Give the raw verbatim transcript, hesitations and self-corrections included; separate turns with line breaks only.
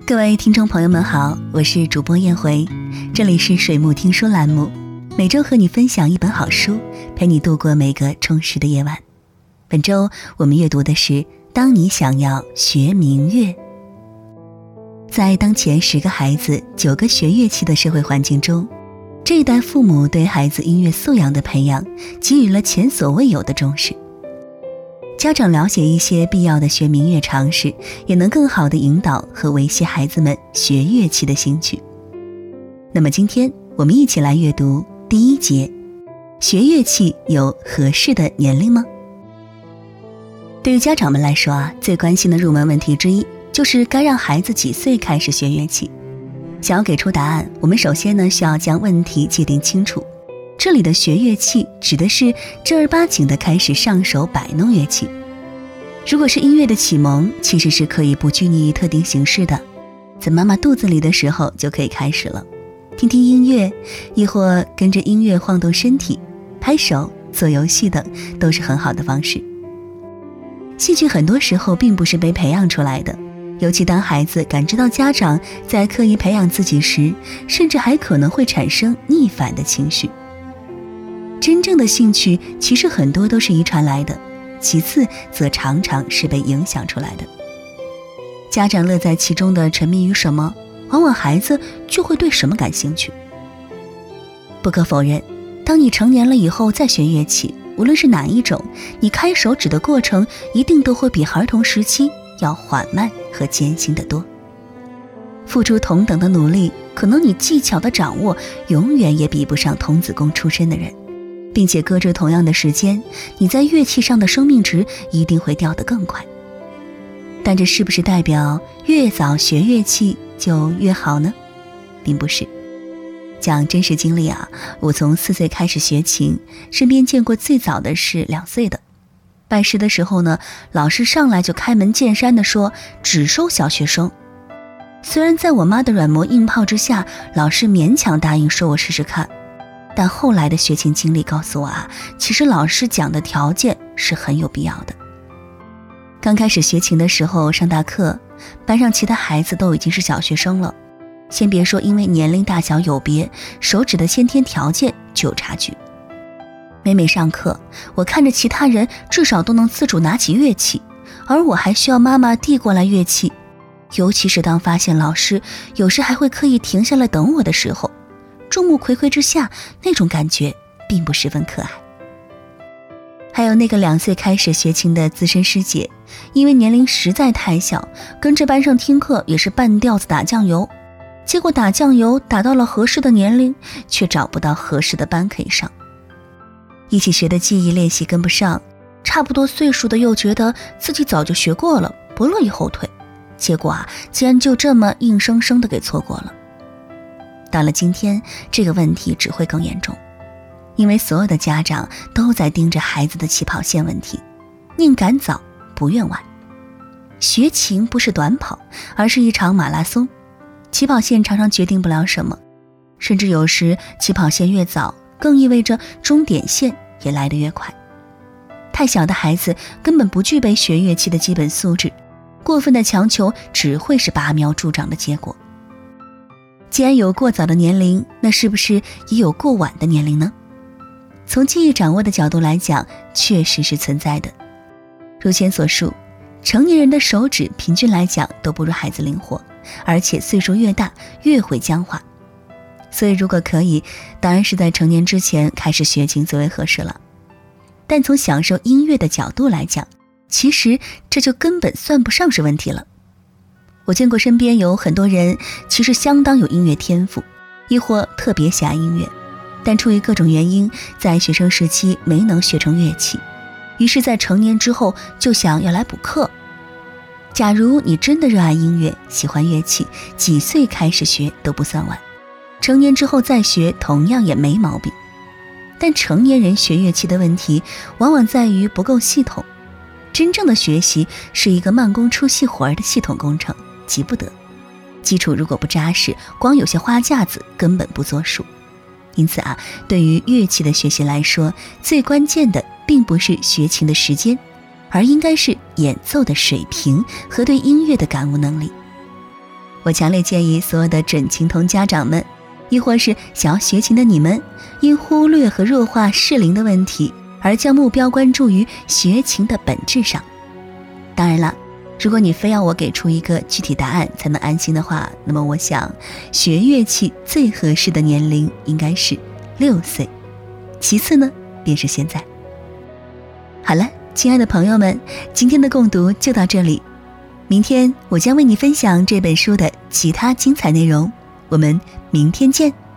各位听众朋友们好，我是主播燕回，这里是水木听书栏目，每周和你分享一本好书，陪你度过每个充实的夜晚。本周我们阅读的是《当你想要学民乐》。在当前十个孩子九个学乐器的社会环境中，这一代父母对孩子音乐素养的培养给予了前所未有的重视。家长了解一些必要的学民乐常识，也能更好地引导和维系孩子们学乐器的兴趣。那么今天我们一起来阅读第一节，学乐器有合适的年龄吗？对于家长们来说啊，最关心的入门问题之一就是该让孩子几岁开始学乐器。想要给出答案，我们首先呢需要将问题界定清楚。这里的学乐器指的是正儿八经的开始上手摆弄乐器。如果是音乐的启蒙，其实是可以不拘泥于特定形式的，在妈妈肚子里的时候就可以开始了，听听音乐，亦或跟着音乐晃动身体，拍手、做游戏等，都是很好的方式。兴趣很多时候并不是被培养出来的，尤其当孩子感知到家长在刻意培养自己时，甚至还可能会产生逆反的情绪。真正的兴趣其实很多都是遗传来的，其次则常常是被影响出来的。家长乐在其中的沉迷于什么，往往孩子就会对什么感兴趣。不可否认，当你成年了以后再学乐器，无论是哪一种，你开手指的过程一定都会比儿童时期要缓慢和艰辛得多。付出同等的努力，可能你技巧的掌握永远也比不上童子功出身的人，并且隔着同样的时间，你在乐器上的生命值一定会掉得更快。但这是不是代表越早学乐器就越好呢？并不是。讲真实经历啊，我从四岁开始学琴，身边见过最早的是两岁的。拜师的时候呢，老师上来就开门见山地说只收小学生。虽然在我妈的软磨硬泡之下，老师勉强答应说我试试看，但后来的学琴经历告诉我啊，其实老师讲的条件是很有必要的。刚开始学琴的时候上大课，班上其他孩子都已经是小学生了，先别说因为年龄大小有别，手指的先天条件就有差距。每每上课，我看着其他人至少都能自主拿起乐器，而我还需要妈妈递过来乐器，尤其是当发现老师有时还会刻意停下来等我的时候，众目睽睽之下，那种感觉并不十分可爱。还有那个两岁开始学琴的资深师姐，因为年龄实在太小，跟着班上听课也是半吊子打酱油，结果打酱油打到了合适的年龄，却找不到合适的班可以上。一起学的记忆练习跟不上，差不多岁数的又觉得自己早就学过了，不乐意后退，结果啊，竟然就这么硬生生的给错过了。到了今天，这个问题只会更严重，因为所有的家长都在盯着孩子的起跑线问题，宁赶早不愿晚。学琴不是短跑，而是一场马拉松，起跑线常常决定不了什么，甚至有时起跑线越早，更意味着终点线也来得越快。太小的孩子根本不具备学乐器的基本素质，过分的强求只会是拔苗助长的结果。既然有过早的年龄，那是不是也有过晚的年龄呢？从记忆掌握的角度来讲，确实是存在的。如前所述，成年人的手指平均来讲都不如孩子灵活，而且岁数越大越会僵化。所以如果可以，当然是在成年之前开始学琴最为合适了。但从享受音乐的角度来讲，其实这就根本算不上是问题了。我见过身边有很多人其实相当有音乐天赋，亦或特别喜爱音乐，但出于各种原因，在学生时期没能学成乐器，于是在成年之后就想要来补课。假如你真的热爱音乐，喜欢乐器，几岁开始学都不算晚，成年之后再学同样也没毛病。但成年人学乐器的问题往往在于不够系统，真正的学习是一个慢工出细活的系统工程，急不得。基础如果不扎实，光有些花架子根本不作数。因此啊，对于乐器的学习来说，最关键的并不是学琴的时间，而应该是演奏的水平和对音乐的感悟能力。 我强烈建议所有的准情童家长们，亦或是想要学琴的你们，因忽略和弱化适龄的问题，而将目标关注于学琴的本质上。当然了，如果你非要我给出一个具体答案才能安心的话，那么我想学乐器最合适的年龄应该是六岁，其次呢便是现在。好了，亲爱的朋友们，今天的共读就到这里，明天我将为你分享这本书的其他精彩内容，我们明天见。